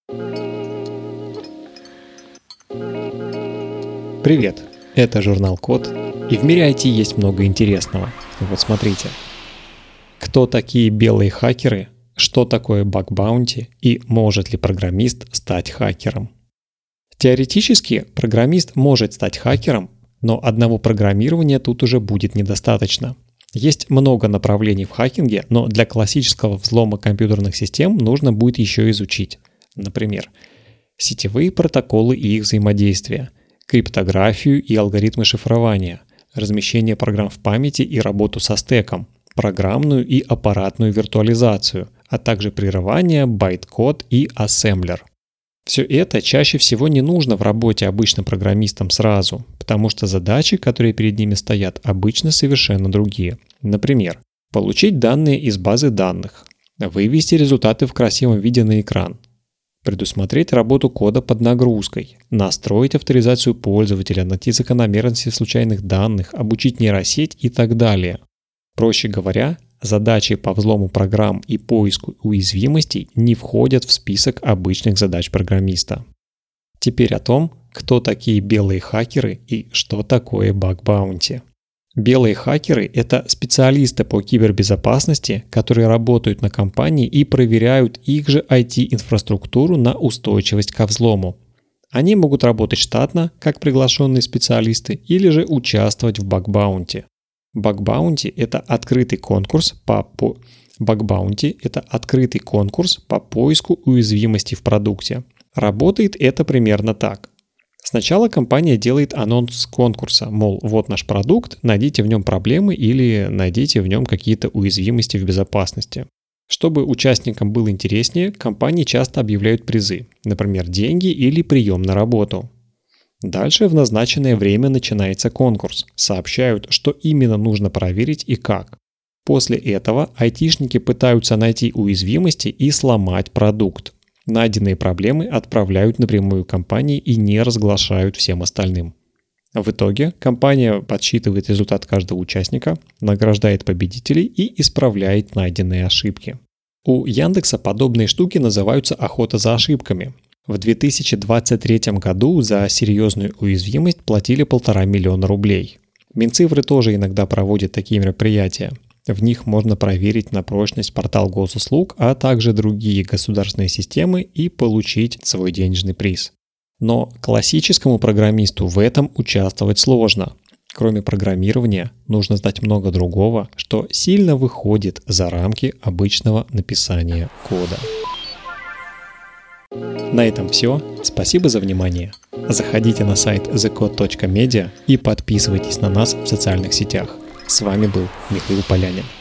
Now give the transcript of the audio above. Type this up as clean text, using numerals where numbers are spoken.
Привет, это журнал Код, и в мире IT есть много интересного. Вот смотрите. Кто такие белые хакеры, что такое баг-баунти и может ли программист стать хакером? Теоретически программист может стать хакером, но одного программирования тут уже будет недостаточно. Есть много направлений в хакинге, но для классического взлома компьютерных систем нужно будет еще изучить. Например, сетевые протоколы и их взаимодействие, криптографию и алгоритмы шифрования, размещение программ в памяти и работу со стеком, программную и аппаратную виртуализацию, а также прерывание, байткод и ассемблер. Все это чаще всего не нужно в работе обычным программистам сразу, потому что задачи, которые перед ними стоят, обычно совершенно другие. Например, получить данные из базы данных, вывести результаты в красивом виде на экран, предусмотреть работу кода под нагрузкой, настроить авторизацию пользователя, найти закономерности случайных данных, обучить нейросеть и так далее. Проще говоря, задачи по взлому программ и поиску уязвимостей не входят в список обычных задач программиста. Теперь о том, кто такие белые хакеры и что такое баг-баунти. Белые хакеры – это специалисты по кибербезопасности, которые работают на компании и проверяют их же IT-инфраструктуру на устойчивость ко взлому. Они могут работать штатно, как приглашенные специалисты, или же участвовать в баг-баунти. Баг-баунти – это открытый конкурс по поиску уязвимостей в продукте. Работает это примерно так. Сначала компания делает анонс конкурса, мол, вот наш продукт, найдите в нем проблемы или найдите в нем какие-то уязвимости в безопасности. Чтобы участникам было интереснее, компании часто объявляют призы, например, деньги или прием на работу. Дальше в назначенное время начинается конкурс, сообщают, что именно нужно проверить и как. После этого айтишники пытаются найти уязвимости и сломать продукт. Найденные проблемы отправляют напрямую компании и не разглашают всем остальным. В итоге компания подсчитывает результат каждого участника, награждает победителей и исправляет найденные ошибки. У Яндекса подобные штуки называются охота за ошибками. В 2023 году за серьезную уязвимость платили 1,5 миллиона рублей. Минцифры тоже иногда проводят такие мероприятия. В них можно проверить на прочность портал госуслуг, а также другие государственные системы и получить свой денежный приз. Но классическому программисту в этом участвовать сложно. Кроме программирования, нужно знать много другого, что сильно выходит за рамки обычного написания кода. На этом все. Спасибо за внимание. Заходите на сайт thecode.media и подписывайтесь на нас в социальных сетях. С вами был Михаил Полянин.